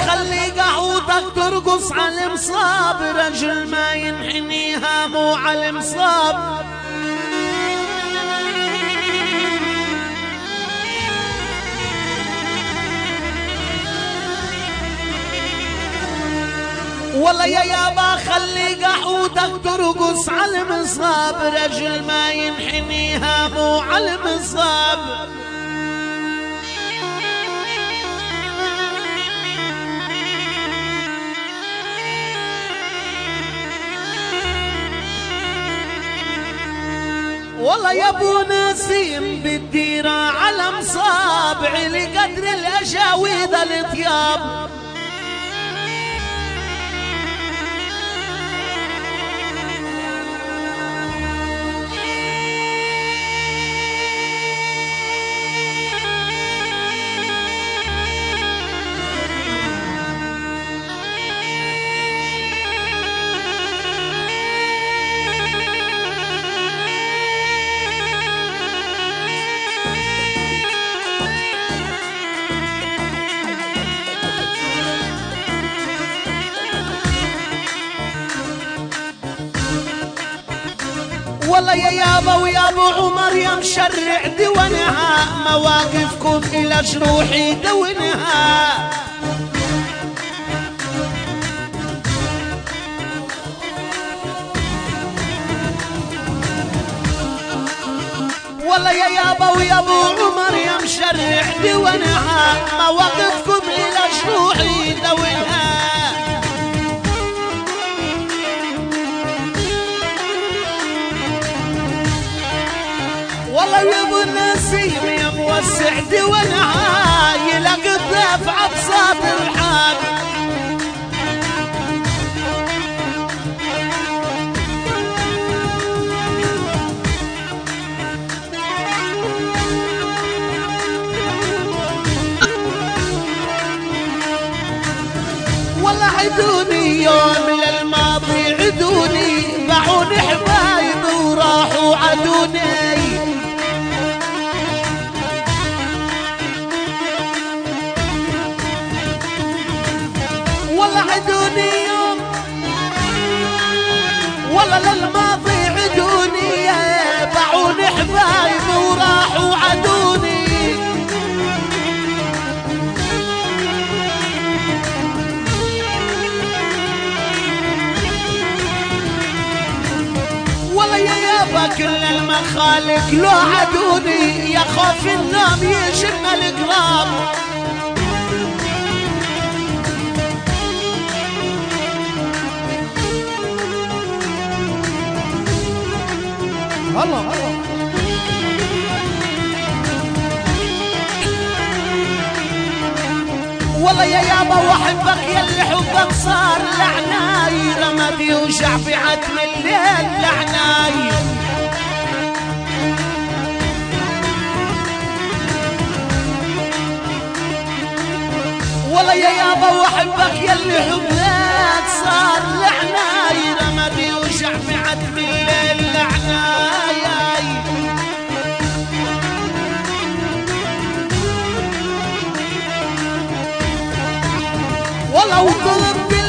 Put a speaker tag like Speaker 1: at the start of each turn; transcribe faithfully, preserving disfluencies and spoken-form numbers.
Speaker 1: خلي قعودك ترقص على المصاب، رجل ما ينحنيها مو على المصاب. والله يا يابا خلي قعودك ترقص على المصاب، رجل ما ينحنيها مو على المصاب. والله يا ابو نسيم بالديرة على مصابعي لقدر الأجاويد الطياب. والله يا يابا ويا ابو عمر يا مشرع دونها، مواقفكم الى جروحي دونها. والله يا يابا ويا ابو عمر يا مشرع دونها، مواقفكم الى جروحي دونها. والله يا ابو النسيم يا موسع دونها، يلاقي الضيف عبصات الحال. والله عدوني يوم للماضي عدوني، باعوني حبايبي وراحوا عدوني. والله عدوني يوم والله للماضي عدوني، باعوني حبايبي وراحوا عدوني. والله يا يابا كل المخالق لو عدوني، يا خوف النوم يجن القراب. الله الله والله يا يابا واحبك يلي حبك صار لعناي، رمدي يوجع في عتم الليل لعناي. والله يا يابا واحبك يلي حبك صار لعناي، رمدي يوجع في عتم الليل لعناي. والله وطلب